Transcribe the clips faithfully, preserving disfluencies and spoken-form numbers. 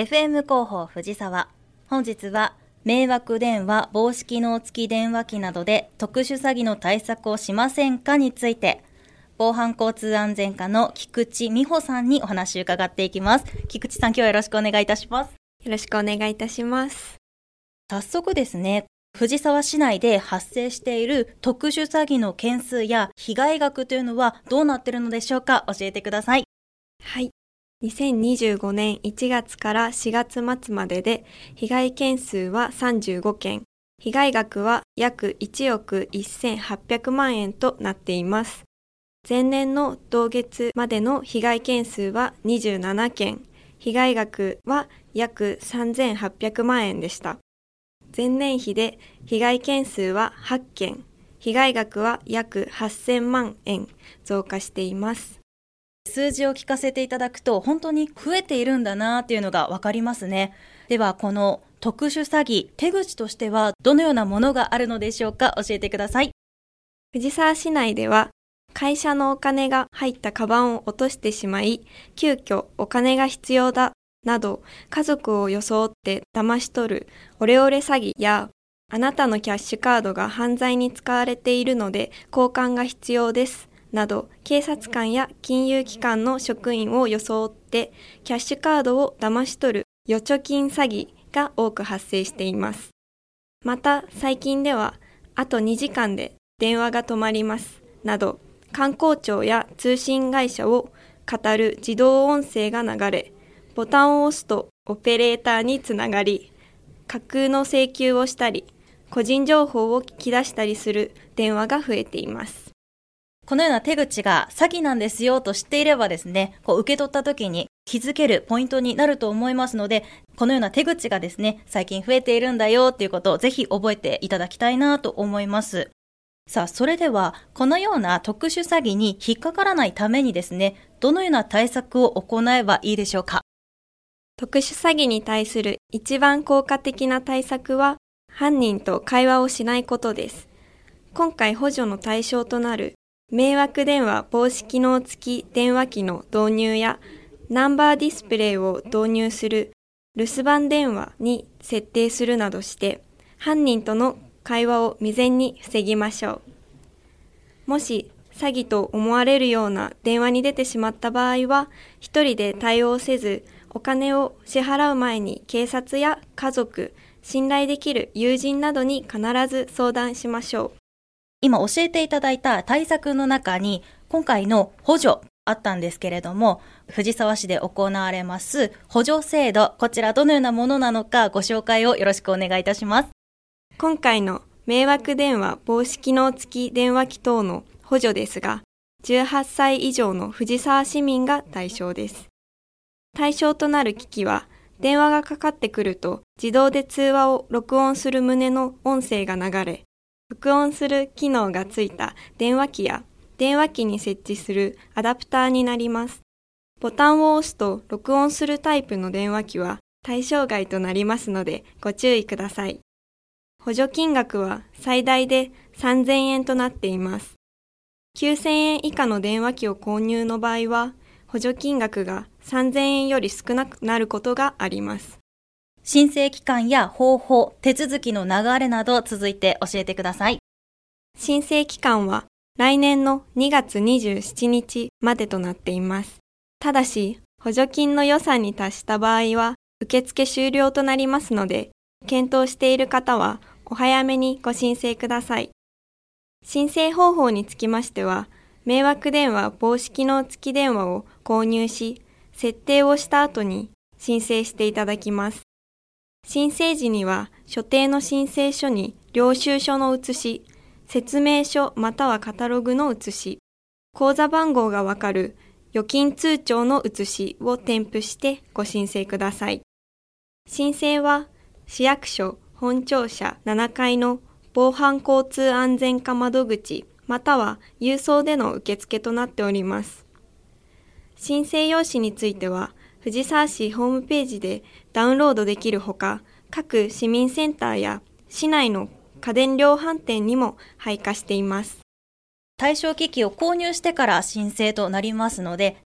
エフエム 広報藤沢。本日は迷惑電話防止機能付き電話機などで特殊詐欺の対策をしませんかについて、防犯交通安全課の菊池美穂さんにお話を伺っていきます。菊池さん、今日はよろしくお願いいたします。 よろしくお願いいたします。 早速ですね、藤沢市内で発生している特殊詐欺の件数や被害額というのはどうなっているのでしょうか。教えてください。 はい。にせんにじゅうごねんいちがつからしがつ末までで被害件数はさんじゅうごけん、被害額は約いちおくせんはっぴゃくまんえんとなっています。前年の同月までの被害件数はにじゅうななけん、被害額は約さんぜんはっぴゃくまんえんでした。前年比で被害件数ははっけん、被害額は約はっせんまんえん増加しています。 数字を聞かせていただくと本当に増えているんだなっていうのがわかりますね。ではこの特殊詐欺、手口としてはどのようなものがあるのでしょうか。教えてください。 藤沢市内では会社のお金が入ったカバンを落としてしまい、急遽お金が必要だなど家族を装って騙し取るオレオレ詐欺や、あなたのキャッシュカードが犯罪に使われているので交換が必要ですなど、警察官や金融機関の職員を装ってキャッシュカードを騙し取る預貯金詐欺が多く発生しています。また最近ではあとにじかんで電話が止まりますなど、官公庁や通信会社を語る自動音声が流れ、ボタンを押すとオペレーターにつながり、架空の請求をしたり、個人情報を聞き出したりする電話が増えています。 このような手口が詐欺なんですよと知っていればですね、こう受け取った時に気づけるポイントになると思いますので、このような手口がですね、最近増えているんだよっていうことをぜひ覚えていただきたいなと思います。さあ、それではこのような特殊詐欺に引っかからないためにですね、どのような対策を行えばいいでしょうか。 特殊詐欺に対する一番効果的な対策は、犯人と会話をしないことです。今回補助の対象となる迷惑電話防止機能付き電話機の導入や、ナンバーディスプレイを導入する留守番電話に設定するなどして、犯人との会話を未然に防ぎましょう。もし詐欺と思われるような電話に出てしまった場合は、一人で対応せず、お金を支払う前に警察や家族、信頼できる友人などに必ず相談しましょう。 今教えていただいた対策の中に今回の補助あったんですけれども、藤沢市で行われます補助制度、こちらどのようなものなのかご紹介をよろしくお願いいたします。 今回の迷惑電話防止機能付き電話機等の補助ですが、じゅうはっさい以上の藤沢市民が対象です。対象となる機器は、電話がかかってくると自動で通話を録音する旨の音声が流れ、録音する機能がついた電話機や電話機に設置するアダプターになります。ボタンを押すと録音するタイプの電話機は対象外となりますのでご注意ください。補助金額は最大でさんぜんえんとなっています。きゅうせんえん以下の電話機を購入の場合は、補助金額がさんぜんえんより少なくなることがあります。 申請期間や方法、手続きの流れなど続いて教えてください。 申請期間は来年のにがつにじゅうしちにちまでとなっています。ただし、補助金の予算に達した場合は受付終了となりますので、検討している方はお早めにご申請ください。申請方法につきましては、迷惑電話防止機能付き電話を購入し、設定をした後に申請していただきます。申請時には所定の申請書に領収書の写し、説明書またはカタログの写し、口座番号がわかる預金通帳の写しを添付してご申請ください。申請は市役所本庁舎ななかいの防犯交通安全課窓口または郵送での受付となっております。申請用紙については藤沢市ホームページでダウンロードできるほか、各市民センターや市内の家電量販店にも配下しています。 対象機器を購入してから申請となりますので、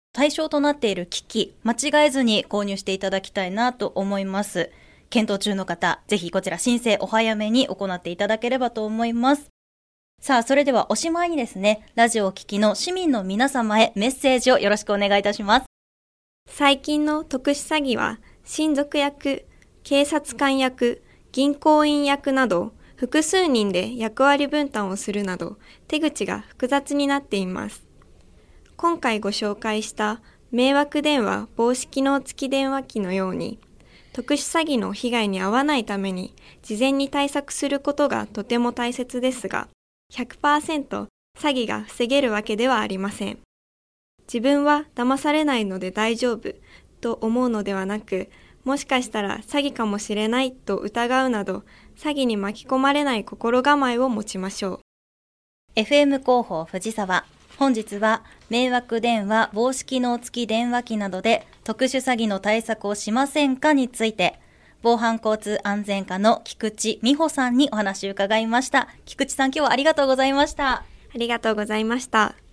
対象となっている機器、間違えずに購入していただきたいなと思います。検討中の方、ぜひこちら申請お早めに行っていただければと思います。さあ、それではおしまいにですね、ラジオをお聞きの市民の皆様へメッセージをよろしくお願いいたします。 最近の特殊詐欺は、親族役、警察官役、銀行員役など、複数人で役割分担をするなど、手口が複雑になっています。今回ご紹介した迷惑電話防止機能付き電話機のように、特殊詐欺の被害に遭わないために事前に対策することがとても大切ですが、ひゃくパーセント 詐欺が防げるわけではありません。自分は騙されないので大丈夫と思うのではなく、もしかしたら詐欺かもしれないと疑うなど、詐欺に巻き込まれない心構えを持ちましょう。 エフエム 広報藤沢。本日は迷惑電話防止機能付き電話機などで特殊詐欺の対策をしませんかについて、防犯交通安全課の菊池美穂さんにお話を伺いました。菊池さん、今日はありがとうございました。 ありがとうございました。